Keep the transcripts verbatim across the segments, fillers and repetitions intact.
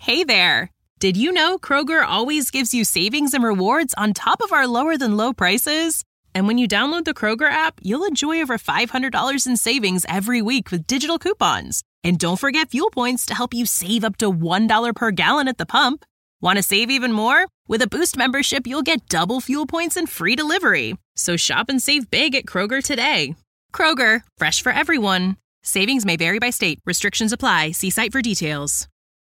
Hey there! Did you know Kroger always gives you savings and rewards on top of our lower-than-low prices? And when you download the Kroger app, you'll enjoy over five hundred dollars in savings every week with digital coupons. And don't forget fuel points to help you save up to one dollar per gallon at the pump. Want to save even more? With a Boost membership, you'll get double fuel points and free delivery. So shop and save big at Kroger today. Kroger, fresh for everyone. Savings may vary by state. Restrictions apply. See site for details.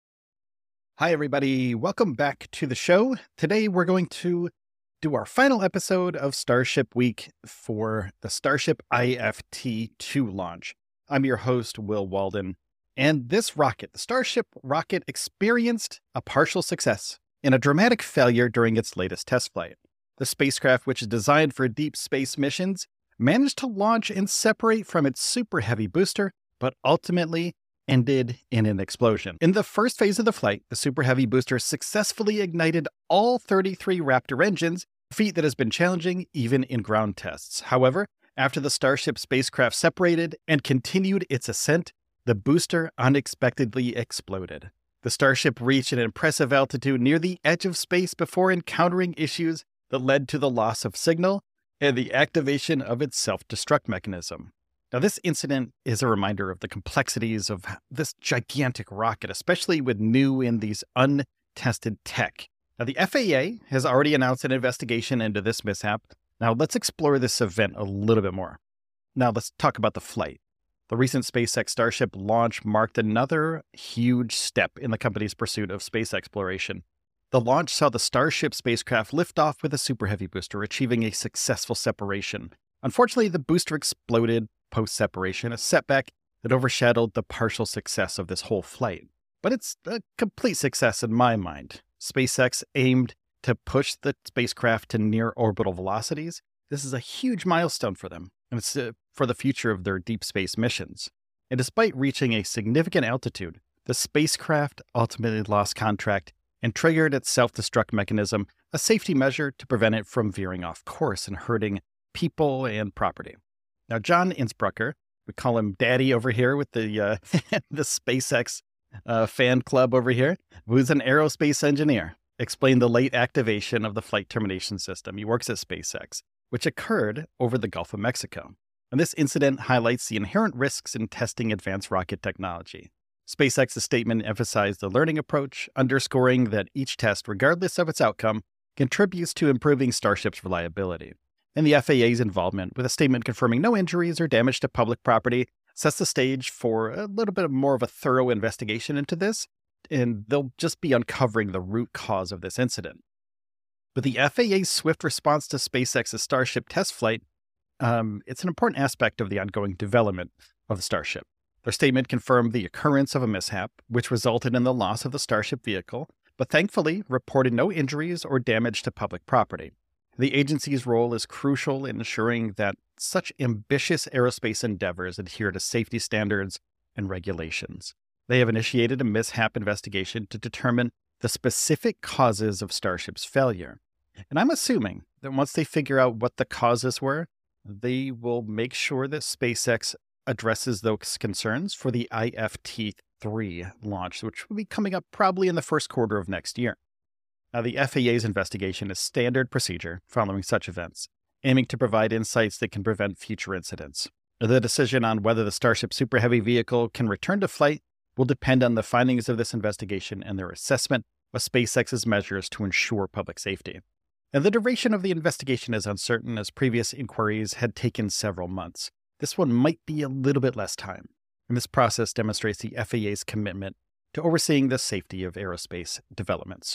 Hi, everybody. Welcome back to the show. Today, we're going to do our final episode of Starship Week for the Starship I F T two launch. I'm your host, Will Walden. And this rocket, the Starship rocket, experienced a partial success and a dramatic failure during its latest test flight. The spacecraft, which is designed for deep space missions, managed to launch and separate from its Super Heavy booster, but ultimately ended in an explosion. In the first phase of the flight, the Super Heavy booster successfully ignited all thirty-three Raptor engines, a feat that has been challenging even in ground tests. However, after the Starship spacecraft separated and continued its ascent, the booster unexpectedly exploded. The Starship reached an impressive altitude near the edge of space before encountering issues that led to the loss of signal and the activation of its self-destruct mechanism. Now, this incident is a reminder of the complexities of this gigantic rocket, especially with new and these untested tech. Now, the F A A has already announced an investigation into this mishap. Now, let's explore this event a little bit more. Now, let's talk about the flight. The recent SpaceX Starship launch marked another huge step in the company's pursuit of space exploration. The launch saw the Starship spacecraft lift off with a Super Heavy booster, achieving a successful separation. Unfortunately, the booster exploded post-separation, a setback that overshadowed the partial success of this whole flight. But it's a complete success in my mind. SpaceX aimed to push the spacecraft to near orbital velocities. This is a huge milestone for them, and it's uh, for the future of their deep space missions. And despite reaching a significant altitude, the spacecraft ultimately lost contact and triggered its self-destruct mechanism, a safety measure to prevent it from veering off course and hurting people and property. Now, John Innsbrucker, we call him Daddy over here with the uh, the SpaceX uh, fan club over here, who's an aerospace engineer, explained the late activation of the flight termination system. He works at SpaceX, which occurred over the Gulf of Mexico. And this incident highlights the inherent risks in testing advanced rocket technology. SpaceX's statement emphasized the learning approach, underscoring that each test, regardless of its outcome, contributes to improving Starship's reliability. And the F A A's involvement, with a statement confirming no injuries or damage to public property, sets the stage for a little bit more of a thorough investigation into this, and they'll just be uncovering the root cause of this incident. But the F A A's swift response to SpaceX's Starship test flight, um, it's an important aspect of the ongoing development of the Starship. Their statement confirmed the occurrence of a mishap, which resulted in the loss of the Starship vehicle, but thankfully reported no injuries or damage to public property. The agency's role is crucial in ensuring that such ambitious aerospace endeavors adhere to safety standards and regulations. They have initiated a mishap investigation to determine the specific causes of Starship's failure. And I'm assuming that once they figure out what the causes were, they will make sure that SpaceX addresses those concerns for the I F T three launch, which will be coming up probably in the first quarter of next year. Now, the F A A's investigation is standard procedure following such events, aiming to provide insights that can prevent future incidents. The decision on whether the Starship Super Heavy vehicle can return to flight will depend on the findings of this investigation and their assessment of SpaceX's measures to ensure public safety. And the duration of the investigation is uncertain, as previous inquiries had taken several months. This one might be a little bit less time, and this process demonstrates the F A A's commitment to overseeing the safety of aerospace developments.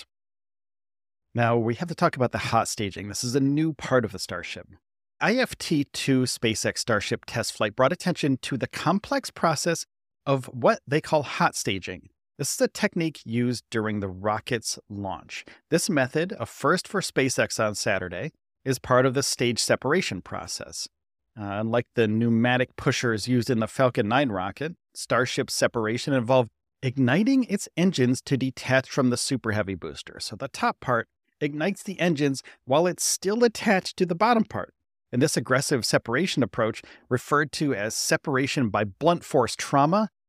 Now, we have to talk about the hot staging. This is a new part of the Starship. I F T two SpaceX Starship test flight brought attention to the complex process of what they call hot staging. This is a technique used during the rocket's launch. This method, a first for SpaceX on Saturday, is part of the stage separation process. Uh, unlike the pneumatic pushers used in the Falcon nine rocket, Starship's separation involved igniting its engines to detach from the Super Heavy booster. So the top part ignites the engines while it's still attached to the bottom part. And this aggressive separation approach, referred to as separation by blunt force trauma,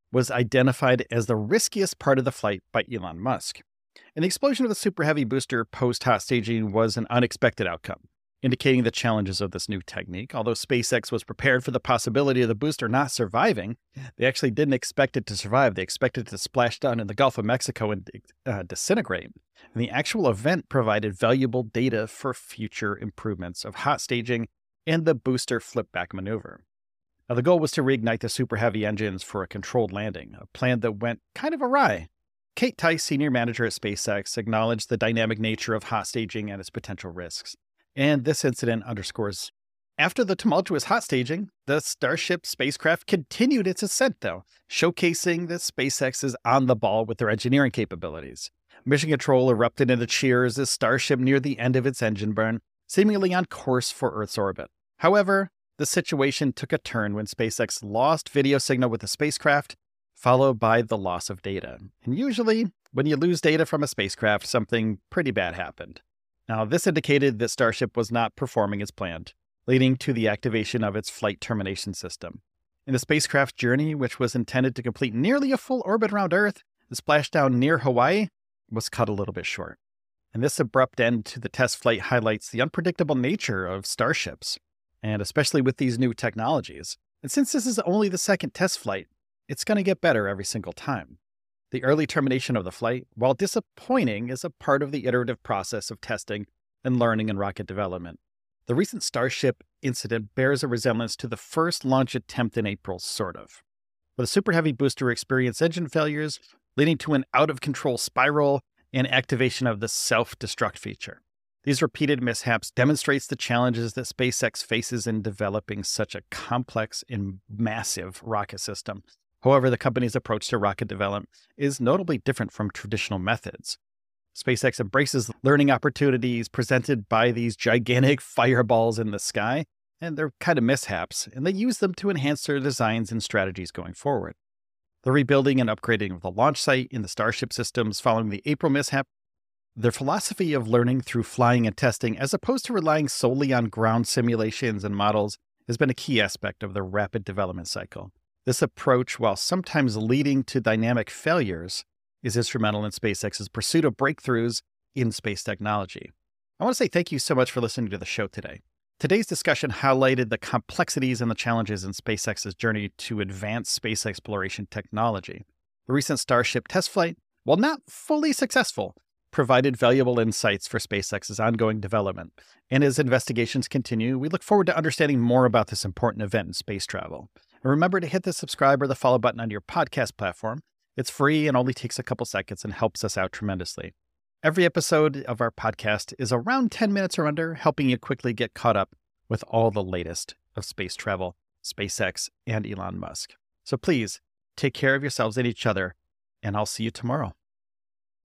was identified as the riskiest part of the flight by Elon Musk. And the explosion of the Super Heavy booster post-hot staging was an unexpected outcome, indicating the challenges of this new technique. Although SpaceX was prepared for the possibility of the booster not surviving, they actually didn't expect it to survive. They expected it to splash down in the Gulf of Mexico and uh, disintegrate. And the actual event provided valuable data for future improvements of hot staging and the booster flip-back maneuver. Now, the goal was to reignite the Super Heavy engines for a controlled landing, a plan that went kind of awry. Kate Tice, senior manager at SpaceX, acknowledged the dynamic nature of hot staging and its potential risks. And this incident underscores, after the tumultuous hot staging, the Starship spacecraft continued its ascent, though, showcasing that SpaceX is on the ball with their engineering capabilities. Mission Control erupted into cheers as Starship neared the end of its engine burn, seemingly on course for Earth's orbit. However, the situation took a turn when SpaceX lost video signal with the spacecraft, followed by the loss of data. And usually, when you lose data from a spacecraft, something pretty bad happened. Now, this indicated that Starship was not performing as planned, leading to the activation of its flight termination system. In the spacecraft journey, which was intended to complete nearly a full orbit around Earth, the splashdown near Hawaii was cut a little bit short. And this abrupt end to the test flight highlights the unpredictable nature of starships, and especially with these new technologies. And since this is only the second test flight, it's going to get better every single time. The early termination of the flight, while disappointing, is a part of the iterative process of testing and learning in rocket development. The recent Starship incident bears a resemblance to the first launch attempt in April, sort of. Where the Super Heavy booster experienced engine failures, leading to an out-of-control spiral and activation of the self-destruct feature. These repeated mishaps demonstrates the challenges that SpaceX faces in developing such a complex and massive rocket system. However, the company's approach to rocket development is notably different from traditional methods. SpaceX embraces learning opportunities presented by these gigantic fireballs in the sky, and they're kind of mishaps, and they use them to enhance their designs and strategies going forward. The rebuilding and upgrading of the launch site in the Starship systems following the April mishap, their philosophy of learning through flying and testing as opposed to relying solely on ground simulations and models has been a key aspect of their rapid development cycle. This approach, while sometimes leading to dynamic failures, is instrumental in SpaceX's pursuit of breakthroughs in space technology. I want to say thank you so much for listening to the show today. Today's discussion highlighted the complexities and the challenges in SpaceX's journey to advance space exploration technology. The recent Starship test flight, while not fully successful, provided valuable insights for SpaceX's ongoing development. And as investigations continue, we look forward to understanding more about this important event in space travel. And remember to hit the subscribe or the follow button on your podcast platform. It's free and only takes a couple seconds and helps us out tremendously. Every episode of our podcast is around ten minutes or under, helping you quickly get caught up with all the latest of space travel, SpaceX, and Elon Musk. So please, take care of yourselves and each other, and I'll see you tomorrow.